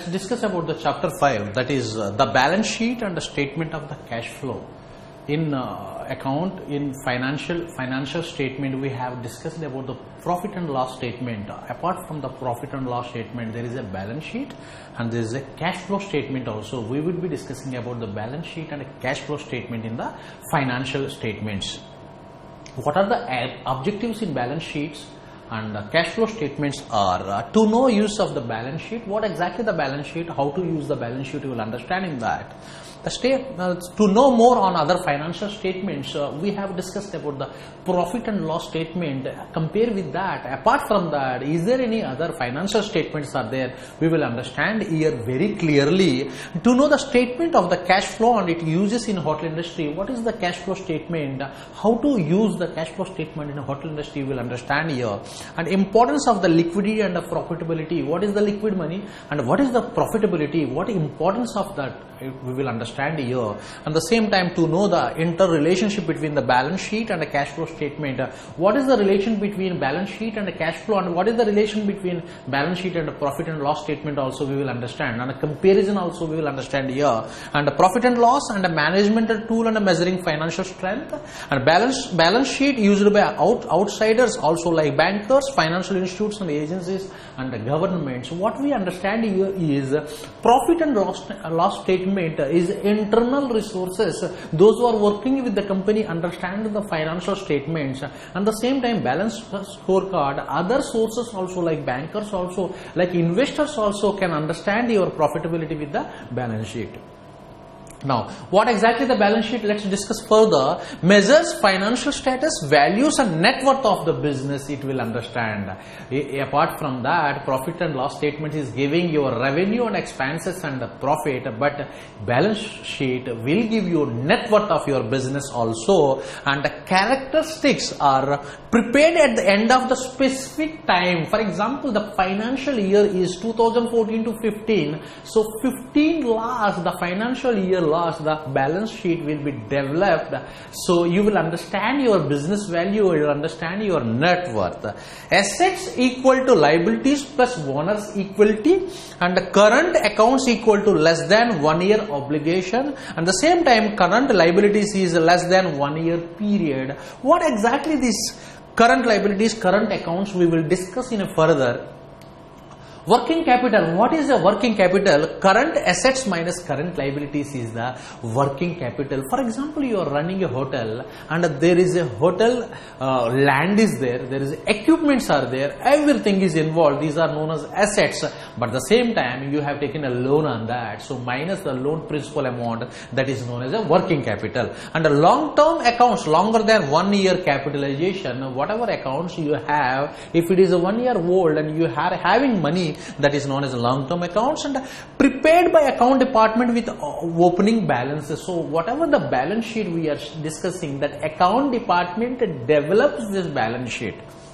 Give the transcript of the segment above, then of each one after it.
discuss about the chapter 5, that is the balance sheet and the statement of the cash flow. In financial statement, we have discussed about the profit and loss statement. Apart from the profit and loss statement, there is a balance sheet and there is a cash flow statement also. We will be discussing about the balance sheet and a cash flow statement in the financial statements. What are the objectives in balance sheets and cash flow statements are to know use of the balance sheet, what exactly the balance sheet, how to use the balance sheet, you will understand in that. To know more on other financial statements, we have discussed about the profit and loss statement. Compare with that. Apart from that, is there any other financial statements are there? We will understand here very clearly. To know the statement of the cash flow and its uses in hotel industry, what is the cash flow statement? How to use the cash flow statement in a hotel industry, we will understand here. And importance of the liquidity and the profitability. What is the liquid money and what is the profitability? What importance of that we will understand here. And the same time, to know the interrelationship between the balance sheet and the cash flow statement. What is the relation between balance sheet and the cash flow, and what is the relation between balance sheet and the profit and loss statement also we will understand, and a comparison also we will understand here. And the profit and loss and the management tool and the measuring financial strength, and balance sheet used by outsiders also like bankers, financial institutes and agencies and the governments. What we understand here is profit and loss statement is internal resources. Those who are working with the company understand the financial statements, and the same time balance scorecard, other sources also like bankers also, like investors also can understand your profitability with the balance sheet. Now, what exactly the balance sheet? Let's discuss further. Measures financial status, values and net worth of the business, it will understand. Apart from that, profit and loss statement is giving your revenue and expenses and the profit, but balance sheet will give you net worth of your business also, and the characteristics are prepared at the end of the specific time. For example, the financial year is 2014 to 15. So 15 last, the financial year last, the balance sheet will be developed. So you will understand your business value, you will understand your net worth. Assets equal to liabilities plus owners equality, and the current accounts equal to less than 1 year obligation, and the same time current liabilities is less than 1 year period. What exactly this current liabilities, current accounts, we will discuss in a further. Working capital. What is the working capital? Current assets minus current liabilities is the working capital. For example, you are running a hotel and there is a hotel land is there is equipments are there, everything is involved. These are known as assets, but at the same time you have taken a loan on that. So minus the loan principal amount, that is known as a working capital. And the long-term accounts, longer than 1 year capitalization, whatever accounts you have, if it is a 1 year old and you are having money, that is known as long-term accounts, and prepared by account department with opening balances. So whatever the balance sheet we are discussing, that account department develops this balance sheet.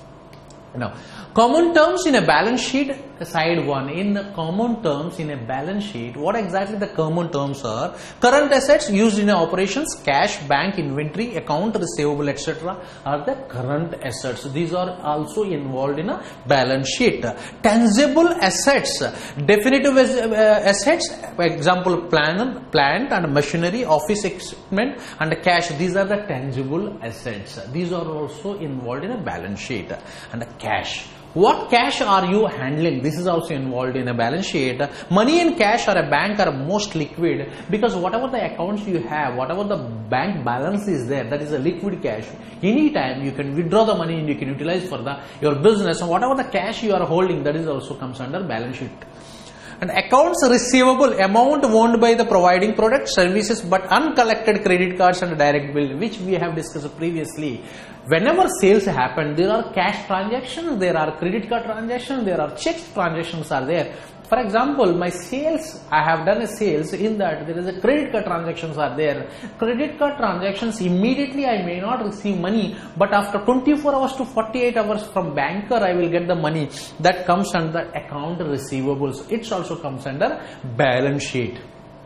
Now, common terms in a balance sheet, side 1. In the common terms in a balance sheet, what exactly the common terms are? Current assets used in operations, cash, bank, inventory, account receivable, etc. are the current assets. These are also involved in a balance sheet. Tangible assets, definitive assets, for example, plant and machinery, office equipment and cash. These are the tangible assets. These are also involved in a balance sheet. And cash. What cash are you handling? This is also involved in a balance sheet. Money in cash or a bank are most liquid, because whatever the accounts you have, whatever the bank balance is there, that is a liquid cash. Anytime you can withdraw the money and you can utilize for your business, and whatever the cash you are holding, that is also comes under balance sheet. And accounts receivable, amount owned by the providing products, services, but uncollected credit cards and direct bill, which we have discussed previously. Whenever sales happen, there are cash transactions, there are credit card transactions, there are checks transactions are there. For example, my sales, I have done a sales, in that there is a credit card transactions are there. Credit card transactions, immediately I may not receive money, but after 24 hours to 48 hours from banker, I will get the money. That comes under account receivables. It also comes under balance sheet.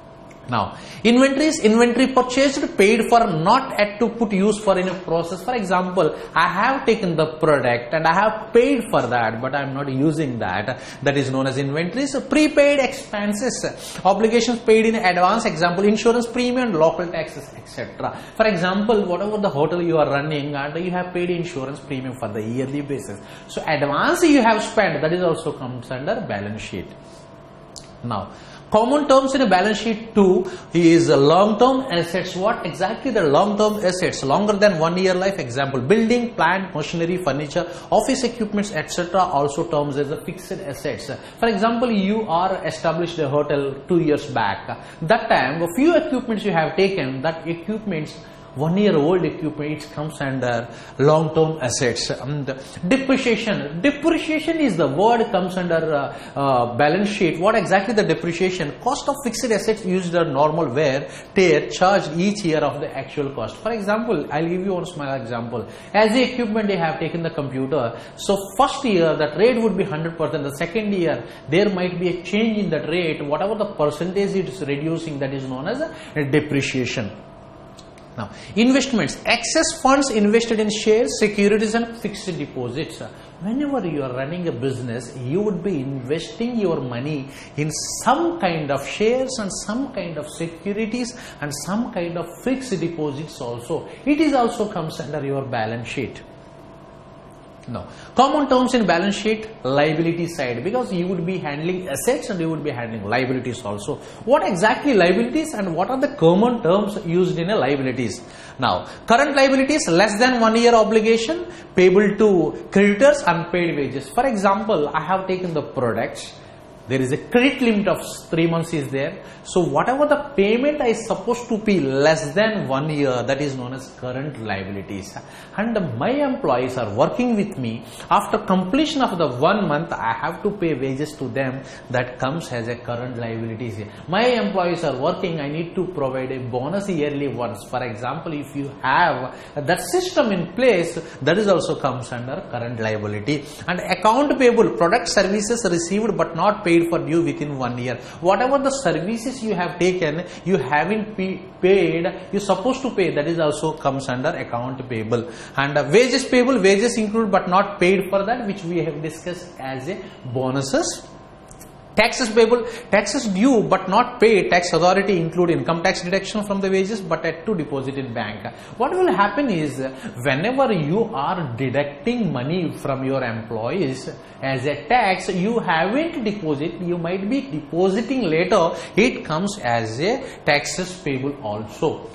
Now, inventory purchased, paid for, not yet to put use for in a process. For example, I have taken the product and I have paid for that, but I am not using that. That is known as inventories. Prepaid expenses, obligations paid in advance. Example, insurance premium, local taxes, etc. For example, whatever the hotel you are running and you have paid insurance premium for the yearly basis. So, advance you have spent, that is also comes under balance sheet. Now, common terms in a balance sheet 2 is long-term assets. What exactly the long-term assets? Longer than 1 year life. Example, building, plant, machinery, furniture, office equipments, etc. also terms as a fixed assets. For example, you are established a hotel 2 years back. That time, a few equipments you have taken, that equipments 1 year old equipment, it comes under long-term assets. Depreciation is the word comes under balance sheet. What exactly the depreciation? Cost of fixed assets used the normal wear, tear, charged each year of the actual cost. For example, I'll give you one small example. As the equipment they have taken the computer, so first year that rate would be 100%. The second year there might be a change in that rate. Whatever the percentage it is reducing, that is known as a depreciation. Now, investments, excess funds invested in shares, securities and fixed deposits. Whenever you are running a business, you would be investing your money in some kind of shares and some kind of securities and some kind of fixed deposits also. It is also comes under your balance sheet. Now, common terms in balance sheet, liability side, because you would be handling assets and you would be handling liabilities also. What exactly liabilities and what are the common terms used in a liabilities? Now, current liabilities, less than 1 year obligation, payable to creditors, unpaid wages. For example, I have taken the products. There is a credit limit of 3 months is there. So, whatever the payment I is supposed to pay less than 1 year, that is known as current liabilities. And my employees are working with me. After completion of the 1 month, I have to pay wages to them. That comes as a current liabilities. My employees are working. I need to provide a bonus yearly once. For example, if you have that system in place, that is also comes under current liability. And account payable, product services received but not paid for due within 1 year. Whatever the services you have taken, you haven't paid, you're supposed to pay, that is also comes under account payable. And wages payable, wages include but not paid for that, which we have discussed as a bonuses. Taxes payable, taxes due but not paid, tax authority include income tax deduction from the wages but yet to deposit in bank. What will happen is, whenever you are deducting money from your employees as a tax, you haven't deposit, you might be depositing later, it comes as a taxes payable also.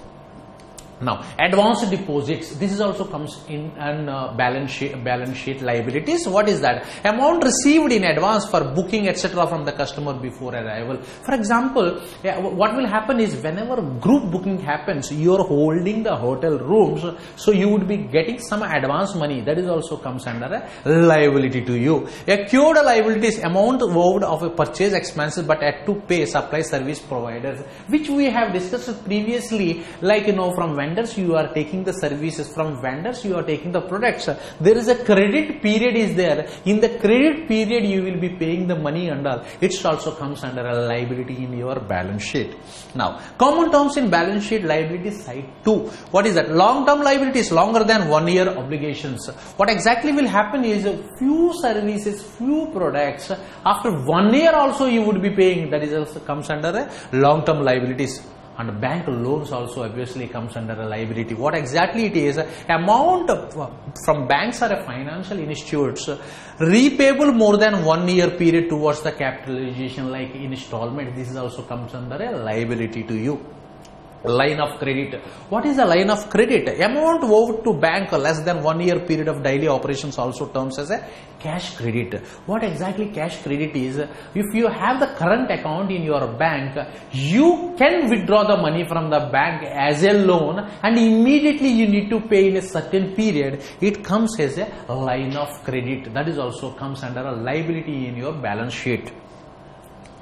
Now, advance deposits, this is also comes in an balance sheet liabilities. What is that? Amount received in advance for booking etc. from the customer before arrival. For example, what will happen is, whenever group booking happens, you are holding the hotel rooms, so you would be getting some advance money. That is also comes under a liability to you. Accrued liabilities, amount owed of a purchase expenses but had to pay supply service providers, which we have discussed previously, like from vendors you are taking the services, from vendors you are taking the products. There is a credit period is there. In the credit period you will be paying the money and all. It also comes under a liability in your balance sheet. Now, common terms in balance sheet liability side 2. What is that? Long term liabilities, longer than 1 year obligations. What exactly will happen is, few services, few products, after 1 year also you would be paying. That is also comes under a long term liabilities. And bank loans also obviously comes under a liability. What exactly it is? Amount from banks or financial institutes repayable more than 1 year period towards the capitalization, like installment. This is also comes under a liability to you. Line of credit. What is a line of credit? Amount owed to bank less than 1 year period of daily operations also terms as a cash credit. What exactly cash credit is? If you have the current account in your bank, you can withdraw the money from the bank as a loan and immediately you need to pay in a certain period. It comes as a line of credit. That is also comes under a liability in your balance sheet.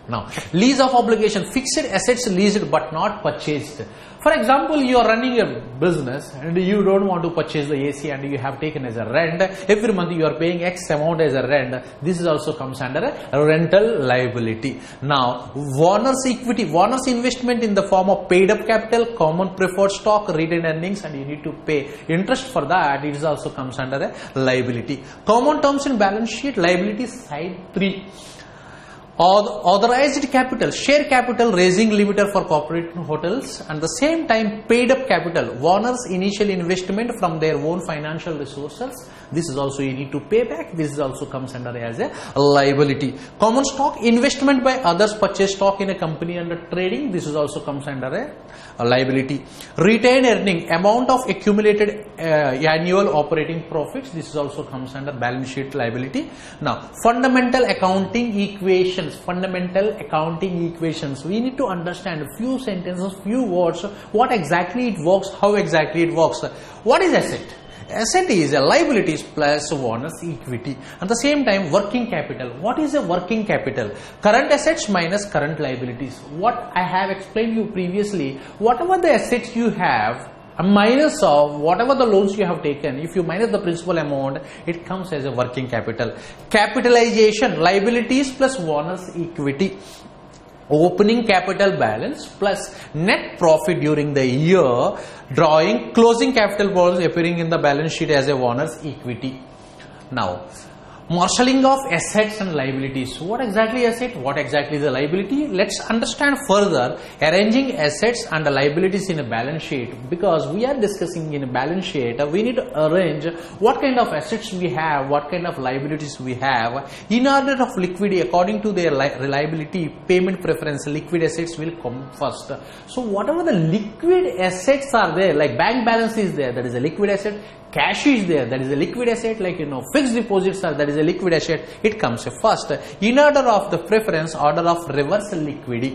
Now, lease of obligation, fixed assets leased but not purchased. For example, you are running a business and you don't want to purchase the AC and you have taken as a rent. Every month you are paying X amount as a rent. This is also comes under a rental liability. Now, Warner's equity, Warner's investment in the form of paid up capital, common preferred stock, retained earnings, and you need to pay interest for that. It is also comes under a liability. Common terms in balance sheet, liability side 3. Authorized capital, share capital raising limiter for corporate hotels, and the same time paid up capital, Warner's initial investment from their own financial resources. This is also you need to pay back. This is also comes under as a liability. Common stock, investment by others, purchase stock in a company under trading. This is also comes under a liability. Retained earning, amount of accumulated annual operating profits. This is also comes under balance sheet liability. Now, fundamental accounting equations. Fundamental accounting equations. We need to understand a few sentences, few words, what exactly it works, how exactly it works. What is asset? Asset is a liabilities plus Warner's equity. At the same time, working capital. What is a working capital? Current assets minus current liabilities. What I have explained you previously, whatever the assets you have, a minus of whatever the loans you have taken, if you minus the principal amount, it comes as a working capital. Capitalization, liabilities plus Warner's equity. Opening capital balance plus net profit during the year, drawing closing capital balance appearing in the balance sheet as a Warner's equity. Now, marshalling of assets and liabilities. What exactly asset? What exactly is the liability? Let's understand further arranging assets and liabilities in a balance sheet, because we are discussing in a balance sheet. We need to arrange what kind of assets we have, what kind of liabilities we have. In order of liquidity, according to their reliability, payment preference, liquid assets will come first. So whatever the liquid assets are there, like bank balance is there, that is a liquid asset. Cash is there, that is a liquid asset, like fixed deposits are, that is a liquid asset, it comes first. In order of the preference, order of reverse liquidity.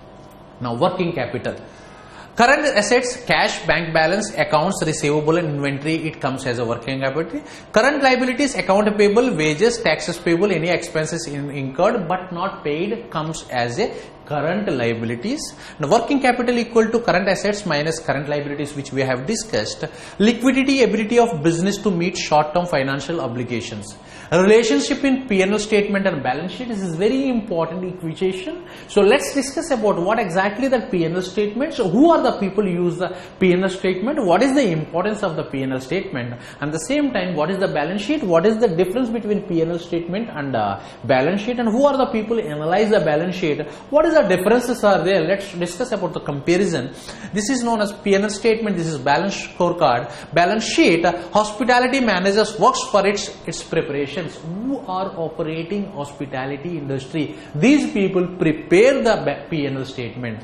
Now, working capital. Current assets, cash, bank balance, accounts receivable and inventory, it comes as a working capital. Current liabilities, account payable, wages, taxes payable, any expenses incurred but not paid comes as a current liabilities. Now, working capital equal to current assets minus current liabilities, which we have discussed. Liquidity, ability of business to meet short-term financial obligations. A relationship in P&L statement and balance sheet. This is very important equation. So let's discuss about what exactly the P&L statement. So who are the people who use the P&L statement? What is the importance of the P&L statement? And the same time, what is the balance sheet? What is the difference between P&L statement and balance sheet? And who are the people who analyze the balance sheet? What is the differences are there? Let's discuss about the comparison. This is known as P&L statement. This is balance scorecard. Balance sheet, hospitality managers works for its preparation. Who are operating hospitality industry? These people prepare the P&L statement.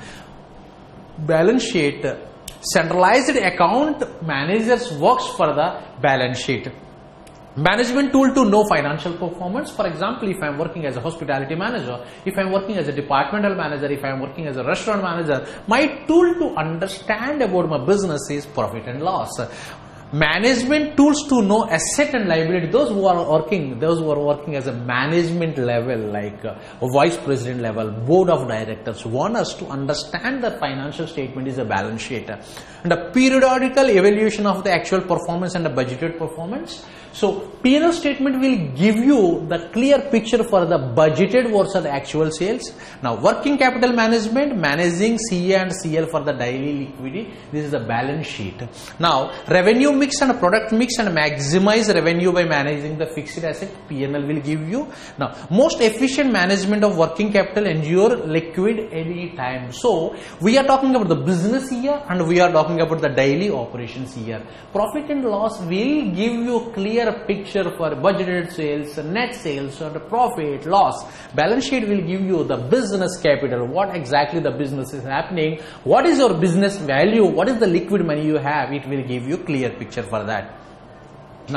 Balance sheet, centralized account managers works for the balance sheet. Management tool to know financial performance. For example, if I am working as a hospitality manager, if I am working as a departmental manager, if I am working as a restaurant manager, my tool to understand about my business is profit and loss. Management tools to know asset and liability. Those who are working as a management level, like a vice president level, board of directors, want us to understand the financial statement is a balance sheet. And a periodical evaluation of the actual performance and the budgeted performance. So P&L statement will give you the clear picture for the budgeted versus the actual sales. Now, working capital management, managing CA and CL for the daily liquidity. This is the balance sheet. Now, revenue mix and product mix and maximize revenue by managing the fixed asset. P&L will give you. Now, most efficient management of working capital ensure liquid any time. So we are talking about the business year and we are talking about the daily operations year. Profit and loss will give you clear picture for budgeted sales, net sales, or the profit, loss. Balance sheet will give you the business capital, what exactly the business is happening, what is your business value, what is the liquid money you have. It will give you clear picture for that. Now,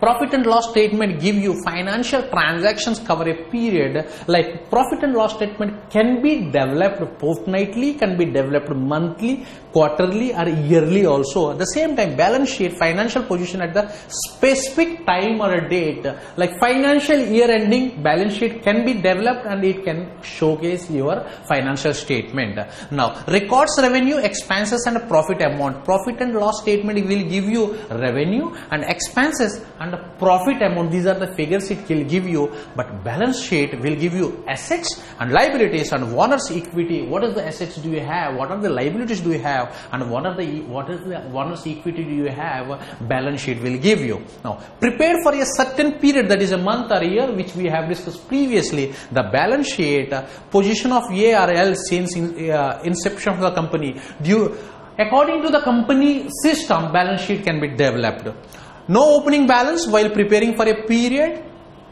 Profit and loss statement give you financial transactions cover a period. Like profit and loss statement can be developed fortnightly, can be developed monthly, quarterly or yearly also. At the same time, balance sheet, financial position at the specific time or a date, like financial year ending balance sheet can be developed and it can showcase your financial statement. Now, records revenue, expenses and profit amount. Profit and loss statement will give you revenue and expenses and profit amount. These are the figures it will give you, but balance sheet will give you assets and liabilities and owner's equity. What is the assets do you have? What are the liabilities do you have? And what is the owner's equity do you have? Balance sheet will give you. Now, prepared for a certain period, that is a month or year, which we have discussed previously. The balance sheet position of A or L since inception of the company. According to the company system, balance sheet can be developed. No opening balance while preparing for a period.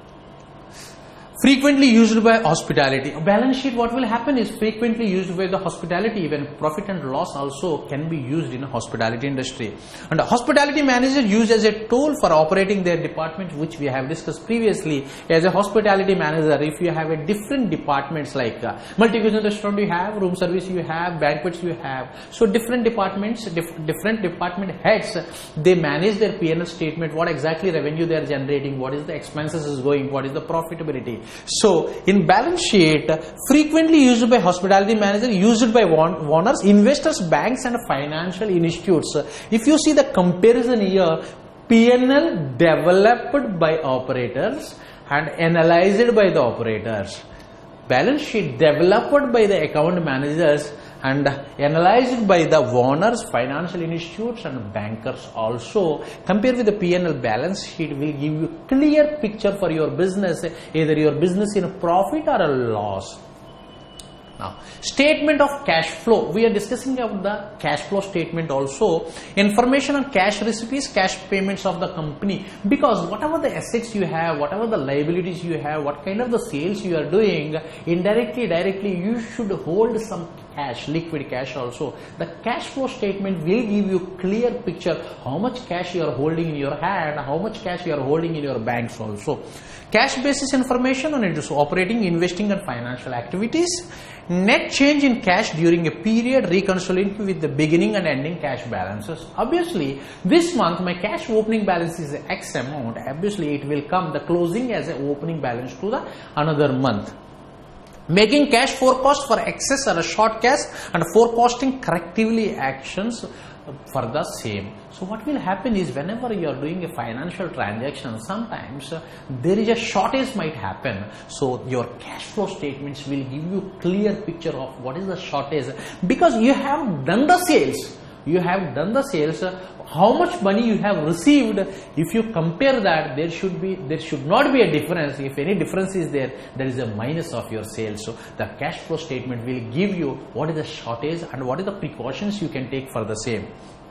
Frequently used by hospitality. A balance sheet, what will happen is frequently used by the hospitality. Even profit and loss also can be used in a hospitality industry. And a hospitality manager used as a tool for operating their department, which we have discussed previously. As a hospitality manager, if you have a different departments like multi-cuisine restaurant you have, room service you have, banquets you have. So different departments, different department heads, they manage their P&L statement, what exactly revenue they are generating, what is the expenses is going, what is the profitability. So, in balance sheet, frequently used by hospitality manager, used by owners, investors, banks and financial institutes. If you see the comparison here, P&L developed by operators and analyzed by the operators. Balance sheet developed by the account managers and analyzed by the owners, financial institutes and bankers also. Compare with the P&L, balance sheet will give you clear picture for your business, either your business in a profit or a loss. Now, statement of cash flow. We are discussing about the cash flow statement also. Information on cash receipts, cash payments of the company. Because whatever the assets you have, whatever the liabilities you have, what kind of the sales you are doing, indirectly, directly, you should hold some cash, liquid cash also. The cash flow statement will give you clear picture how much cash you are holding in your hand, how much cash you are holding in your banks also. Cash basis information on it, so operating, investing and financial activities. Net change in cash during a period, reconciling with the beginning and ending cash balances. Obviously, this month my cash opening balance is X amount. Obviously, it will come the closing as an opening balance to the another month. Making cash forecast for excess or a short cash and forecasting correctively actions for the same. So what will happen is whenever you are doing a financial transaction, sometimes there is a shortage might happen. So your cash flow statements will give you clear picture of what is the shortage, because you have done the sales. You have done the sales. How much money you have received? If you compare that, there should not be a difference. If any difference is there, there is a minus of your sales. So the cash flow statement will give you what is the shortage and what is the precautions you can take for the same.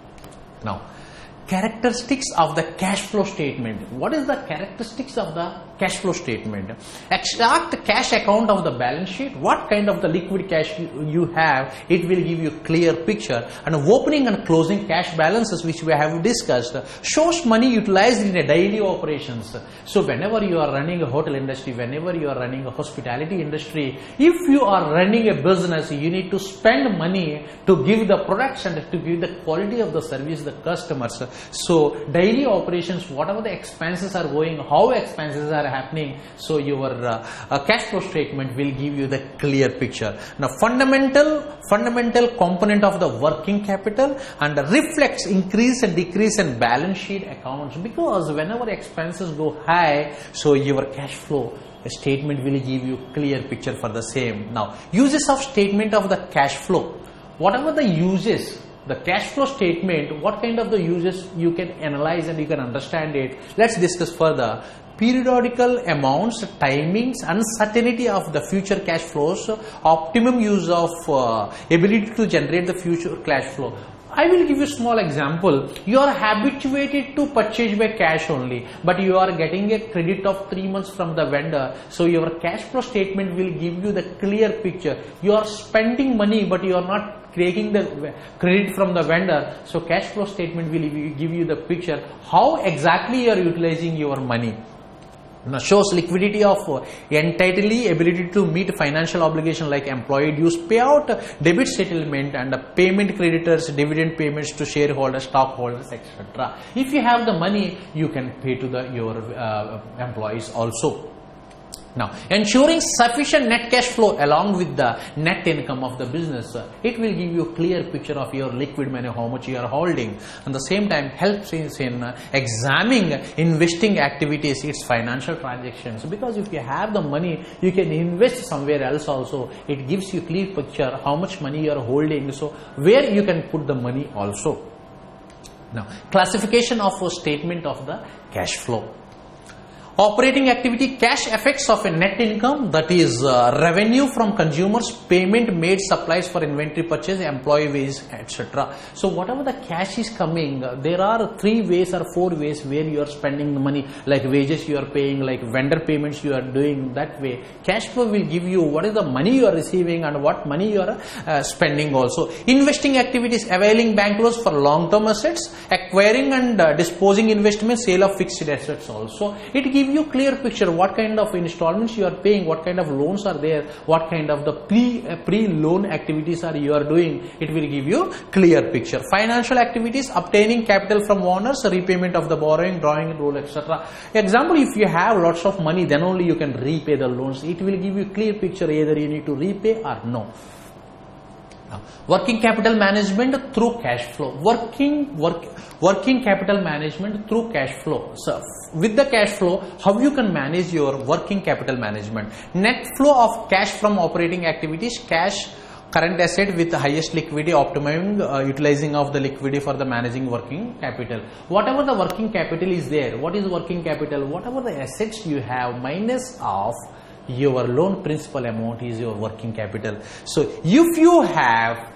Now, characteristics of the cash flow statement. What is the characteristics of the cash flow statement? Extract cash account of the balance sheet. What kind of the liquid cash you have, it will give you clear picture. And opening and closing cash balances, which we have discussed, shows money utilized in a daily operations. So whenever you are running a hotel industry, whenever you are running a hospitality industry, if you are running a business, you need to spend money to give the products and to give the quality of the service to the customers. So daily operations, whatever the expenses are going, how expenses are happening, so your cash flow statement will give you the clear picture. Now, fundamental component of the working capital and reflects increase and decrease in balance sheet accounts, because whenever expenses go high, so your cash flow statement will give you clear picture for the same. Now, uses of statement of the cash flow. Whatever the uses, the cash flow statement, what kind of the uses you can analyze and you can understand it. Let's discuss further. Periodical amounts, timings, uncertainty of the future cash flows, optimum use of ability to generate the future cash flow. I will give you a small example. You are habituated to purchase by cash only, but you are getting a credit of 3 months from the vendor. So your cash flow statement will give you the clear picture. You are spending money, but you are not taking the credit from the vendor. So cash flow statement will give you the picture how exactly you are utilizing your money. Now shows liquidity of entitly ability to meet financial obligation like employee dues payout, debit settlement, and payment creditors, dividend payments to shareholders, stockholders, etc. If you have the money, you can pay to your employees also. Now, ensuring sufficient net cash flow along with the net income of the business, it will give you a clear picture of your liquid money, how much you are holding. At the same time, helps in examining investing activities, its financial transactions. Because if you have the money, you can invest somewhere else also. It gives you a clear picture how much money you are holding. So, where you can put the money also. Now, classification of a statement of the cash flow. Operating activity, cash effects of a net income, that is revenue from consumers, payment made, supplies for inventory purchase, employee wages, etc. So whatever the cash is coming, there are 3 ways or 4 ways where you are spending the money, like wages you are paying, like vendor payments you are doing. That way cash flow will give you what is the money you are receiving and what money you are spending also. Investing activities, availing bank loans for long term assets, acquiring and disposing investments, sale of fixed assets also. It gives you clear picture what kind of installments you are paying, what kind of loans are there, what kind of the pre-loan activities are you are doing. It will give you clear picture. Financial activities, obtaining capital from owners, repayment of the borrowing, drawing rule, etc. Example, if you have lots of money, then only you can repay the loans. It will give you clear picture either you need to repay or no. Now, working capital management through cash flow. Working capital management through cash flow. So, with the cash flow, how you can manage your working capital management? Net flow of cash from operating activities, cash, current asset with the highest liquidity, optimum utilizing of the liquidity for the managing working capital. Whatever the working capital is there, what is working capital? Whatever the assets you have minus of your loan principal amount is your working capital. So if you have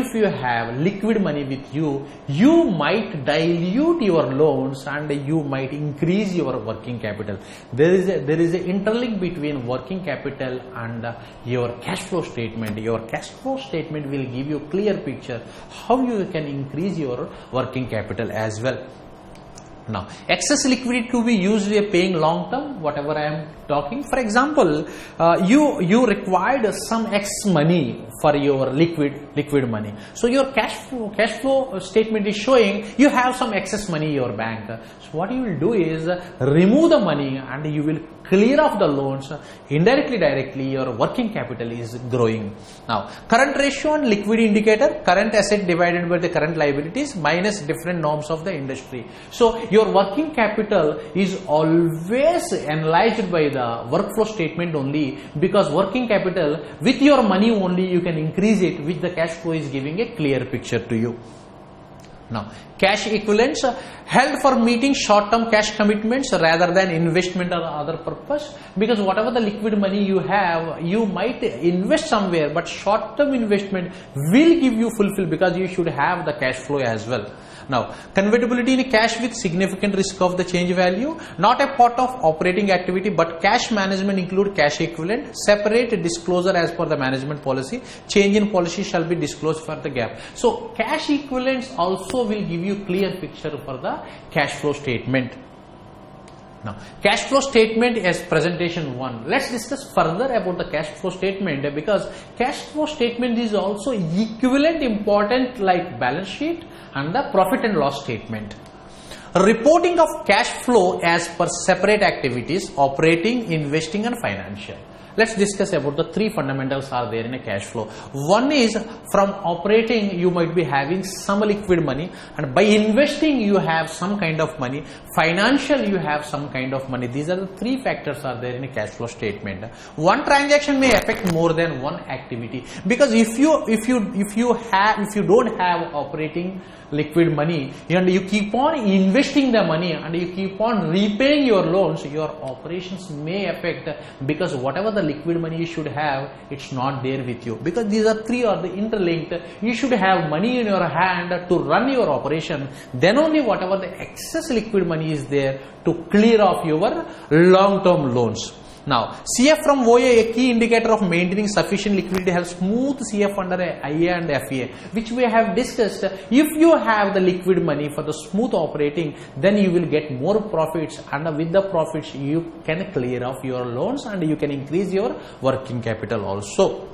liquid money with you, you might dilute your loans and you might increase your working capital. There is a interlink between working capital and your cash flow statement. Your cash flow statement will give you clear picture how you can increase your working capital as well. Now, excess liquidity to be used paying long term, whatever I am talking. For example, you required some X money for your liquid money. So your cash flow statement is showing you have some excess money in your bank. So what you will do is remove the money and you will clear off the loans. Indirectly, directly, your working capital is growing. Now, current ratio and liquidity indicator, current asset divided by the current liabilities minus different norms of the industry. So your working capital is always analyzed by the workflow statement only, because working capital with your money only you can increase it, which the cash flow is giving a clear picture to you. Now, cash equivalents held for meeting short-term cash commitments rather than investment or other purpose, because whatever the liquid money you have, you might invest somewhere, but short-term investment will give you fulfill because you should have the cash flow as well. Now, convertibility in cash with significant risk of the change value, not a part of operating activity, but cash management include cash equivalent, separate disclosure as per the management policy, change in policy shall be disclosed for the gap. So, cash equivalents also will give you clear picture for the cash flow statement. Now, cash flow statement is presentation 1. Let's discuss further about the cash flow statement, because cash flow statement is also equivalent important like balance sheet and the profit and loss statement. Reporting of cash flow as per separate activities, operating, investing and financial. Let's discuss about the 3 fundamentals are there in a cash flow. One is from operating you might be having some liquid money, and by investing you have some kind of money, financial you have some kind of money. These are the 3 factors are there in a cash flow statement. One transaction may affect more than one activity, because if you don't have operating liquid money and you keep on investing the money and you keep on repaying your loans, your operations may affect, because whatever the liquid money you should have, it's not there with you, because these are 3 are the interlinked. You should have money in your hand to run your operation, then only whatever the excess liquid money is there to clear off your long term loans. Now, CF from OA, a key indicator of maintaining sufficient liquidity, helps smooth CF under IA and FA, which we have discussed. If you have the liquid money for the smooth operating, then you will get more profits, and with the profits you can clear off your loans and you can increase your working capital also.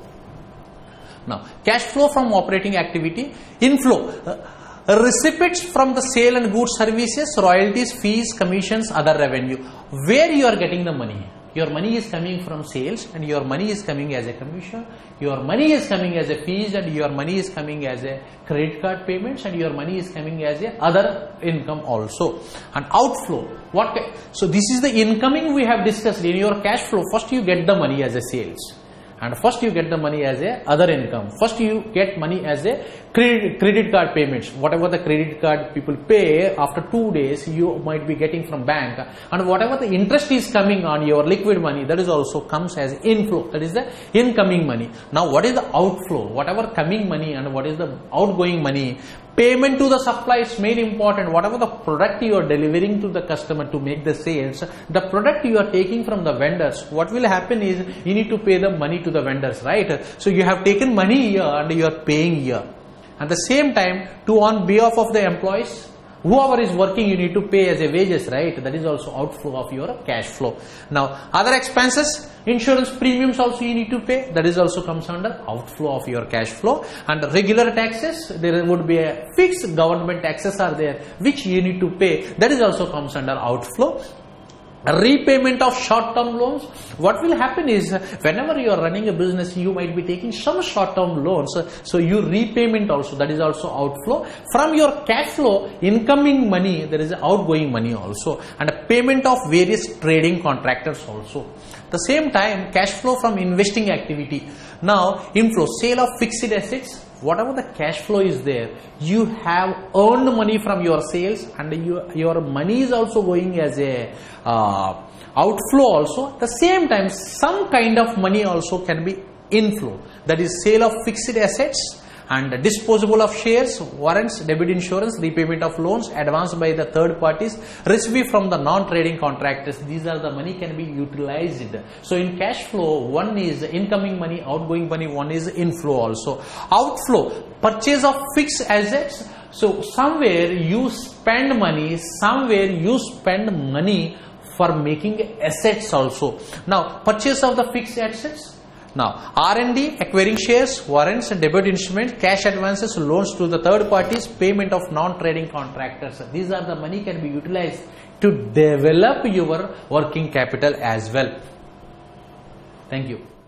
Now, cash flow from operating activity, inflow. Receipts from the sale and goods services, royalties, fees, commissions, other revenue. Where you are getting the money? Your money is coming from sales, and your money is coming as a commission, your money is coming as a fees, and your money is coming as a credit card payments, and your money is coming as a other income also. And outflow, so this is the incoming we have discussed. In your cash flow, first you get the money as a sales, and first you get the money as a other income. First you get money as a credit card payments. Whatever the credit card people pay, after 2 days you might be getting from bank, and whatever the interest is coming on your liquid money, that is also comes as inflow. That is the incoming money. Now what is the outflow? Whatever coming money and what is the outgoing money? Payment to the suppliers, main important. Whatever the product you are delivering to the customer to make the sales, the product you are taking from the vendors, what will happen is you need to pay the money to the vendors, right? So you have taken money here and you are paying here. At the same time, on behalf of the employees, whoever is working, you need to pay as a wages, right? That is also outflow of your cash flow. Now, other expenses, insurance premiums also you need to pay. That is also comes under outflow of your cash flow. And regular taxes, there would be a fixed government taxes are there, which you need to pay. That is also comes under outflow. Repayment of short-term loans. What will happen is, whenever you are running a business, you might be taking some short-term loans, so you repayment also, that is also outflow. From your cash flow, incoming money, there is outgoing money also, and a payment of various trading contractors also. The same time, cash flow from investing activity. Now, inflow, sale of fixed assets. Whatever the cash flow is there, you have earned money from your sales, and your money is also going as a outflow also. At the same time, some kind of money also can be inflow. That is sale of fixed assets and disposable of shares, warrants, debit insurance, repayment of loans, advanced by the third parties, receipt from the non-trading contractors. These are the money can be utilized. So in cash flow, one is incoming money, outgoing money, one is inflow also. Outflow, purchase of fixed assets. So somewhere you spend money, somewhere you spend money for making assets also. Now purchase of the fixed assets. Now, R&D, acquiring shares, warrants, debit instruments, cash advances, loans to the third parties, payment of non-trading contractors. These are the money can be utilized to develop your working capital as well. Thank you.